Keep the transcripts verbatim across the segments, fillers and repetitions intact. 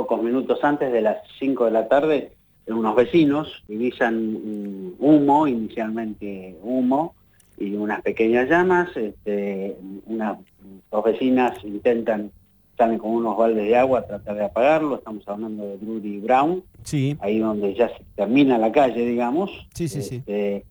pocos minutos antes de las cinco de la tarde, unos vecinos divisan humo, inicialmente humo, y unas pequeñas llamas. Este, unas dos vecinas intentan, salen con unos baldes de agua a tratar de apagarlo. Estamos hablando de Drury Brown, sí. ahí donde ya se termina la calle, digamos. Sí, sí, sí. Este,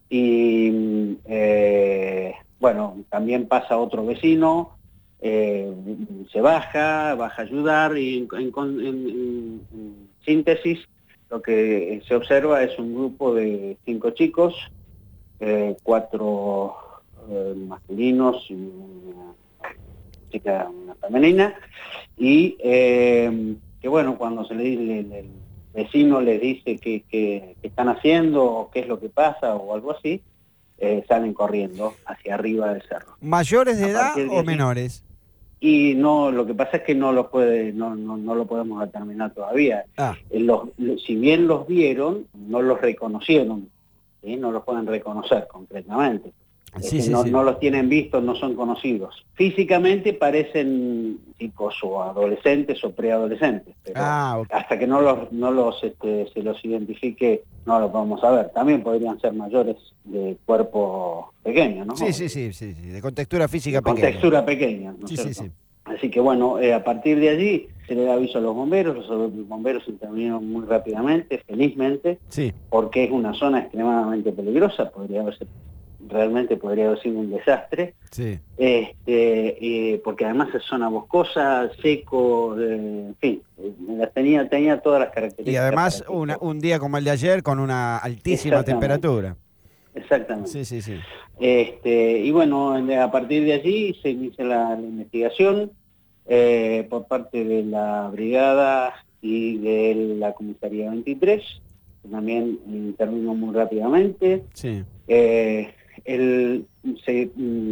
y eh, bueno, también pasa otro vecino, eh, se baja, baja a ayudar, y en, en, en, en síntesis, lo que se observa es un grupo de cinco chicos, eh, cuatro eh, masculinos y una chica, una femenina, y eh, que bueno, cuando se le dice, el, el vecino les dice qué que, que están haciendo, o qué es lo que pasa, o algo así, eh, salen corriendo hacia arriba del cerro. ¿Mayores de edad de o allí, menores? Y no, lo que pasa es que no lo puede, no, no, no lo podemos determinar todavía. Ah. Los, los, si bien los vieron, no los reconocieron, ¿sí? No los pueden reconocer concretamente. Sí, Es sí, no, sí. no los tienen vistos, no son conocidos. Físicamente parecen chicos o adolescentes o preadolescentes, pero ah, okay. hasta que no los, no los este, se los identifique, no lo podemos saber. También podrían ser mayores de cuerpo pequeño, ¿no? Sí, sí, sí, sí, sí, de contextura física de pequeña. Contextura pequeña, ¿no es sí, cierto? sí, sí. Así que bueno, eh, a partir de allí se le da aviso a los bomberos, los bomberos intervinieron muy rápidamente, felizmente, Sí. porque es una zona extremadamente peligrosa, podría haberse, realmente podría haber sido un desastre, Sí. este, eh, porque además es zona boscosa, seco, eh, en fin, eh, tenía, tenía todas las características. Y además una, un día como el de ayer con una altísima temperatura. Exactamente. Sí, sí, sí. Este, y bueno, a partir de allí se inicia la, la investigación eh, por parte de la brigada y de la comisaría veintitrés, que también intervino muy rápidamente. Sí. Eh, el, se,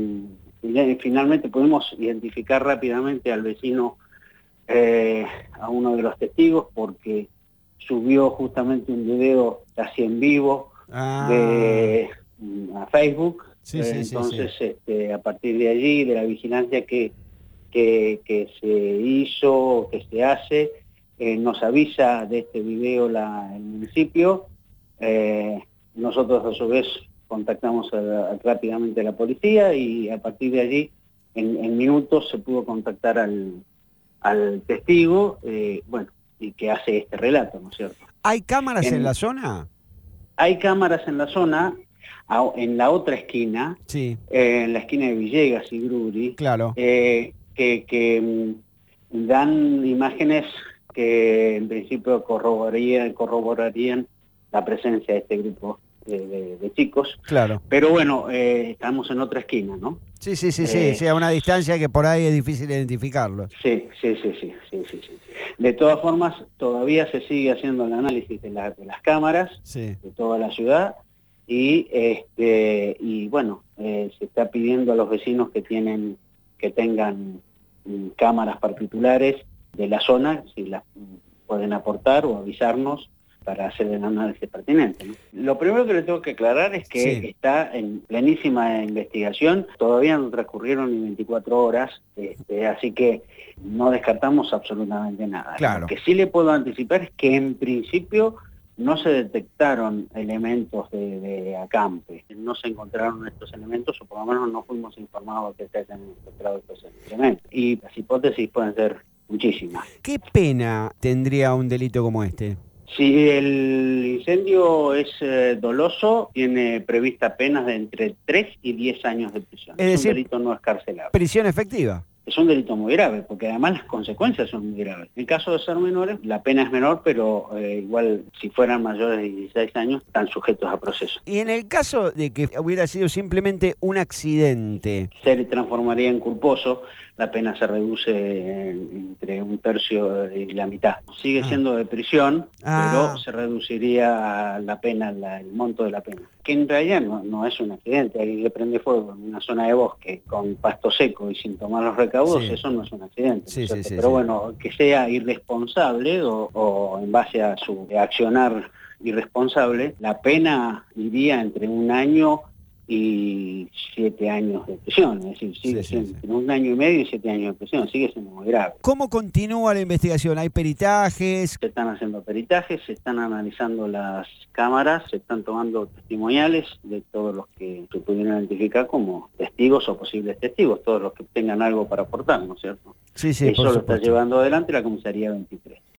mm, finalmente pudimos identificar rápidamente al vecino, eh, a uno de los testigos, porque subió justamente un video casi en vivo ah. de a Facebook. Sí, eh, sí, entonces sí, sí. Este, a partir de allí, de la vigilancia que, que, que se hizo, que se hace, eh, nos avisa de este video la, el municipio. Eh, nosotros a su vez contactamos a, a, rápidamente a la policía, y a partir de allí en, en minutos se pudo contactar al, al testigo, eh, bueno, y que hace este relato, ¿no es cierto? ¿Hay cámaras en, en la zona? Hay cámaras en la zona, en la otra esquina, sí. eh, en la esquina de Villegas y Drury, claro. eh, que, que dan imágenes que en principio corroborarían, corroborarían la presencia de este grupo de, de, de chicos. Claro. Pero bueno, eh, estamos en otra esquina, ¿no? Sí, sí, sí, eh, sí, sí, a una distancia que por ahí es difícil identificarlo. Sí, sí, sí, sí, sí, sí, sí. De todas formas, todavía se sigue haciendo el análisis de, la, de las cámaras, sí. de toda la ciudad, y este y bueno, eh, se está pidiendo a los vecinos que tienen que tengan mm, cámaras particulares de la zona, si las mm, pueden aportar o avisarnos para hacer el análisis pertinente, ¿no? Lo primero que le tengo que aclarar es que sí. está en plenísima investigación, todavía no transcurrieron ni veinticuatro horas, este, así que no descartamos absolutamente nada. Claro. Lo que sí le puedo anticipar es que en principio no se detectaron elementos de, de acampe, no se encontraron estos elementos, o por lo menos no fuimos informados que se hayan encontrado estos elementos. Y las hipótesis pueden ser muchísimas. ¿Qué pena tendría un delito como este? Si el incendio es eh, doloso, tiene prevista penas de entre tres y diez años de prisión. Es, es decir, un delito no escarcelable. Prisión efectiva. Es un delito muy grave, porque además las consecuencias son muy graves. En el caso de ser menores, la pena es menor, pero eh, igual si fueran mayores de dieciséis años, están sujetos a proceso. Y en el caso de que hubiera sido simplemente un accidente, se transformaría en culposo, la pena se reduce entre un tercio y la mitad. Sigue ah. siendo de prisión, ah. pero se reduciría la pena, la, el monto de la pena. Que en realidad no, no es un accidente, alguien que prende fuego en una zona de bosque con pasto seco y sin tomar los recaudos, sí. eso no es un accidente. Sí, ¿no sí, sí, pero sí. bueno, que sea irresponsable o, o en base a su accionar irresponsable, la pena iría entre un año y siete años de prisión, es decir, sigue Sí, sí, siendo sí. un año y medio y siete años de prisión, sigue siendo muy grave. ¿Cómo continúa la investigación? ¿Hay peritajes? Se están haciendo peritajes, se están analizando las cámaras, se están tomando testimoniales de todos los que se pudieron identificar como testigos o posibles testigos, todos los que tengan algo para aportar, ¿no es cierto? Sí, sí, Eso por lo está supuesto. llevando adelante la comisaría veintitrés.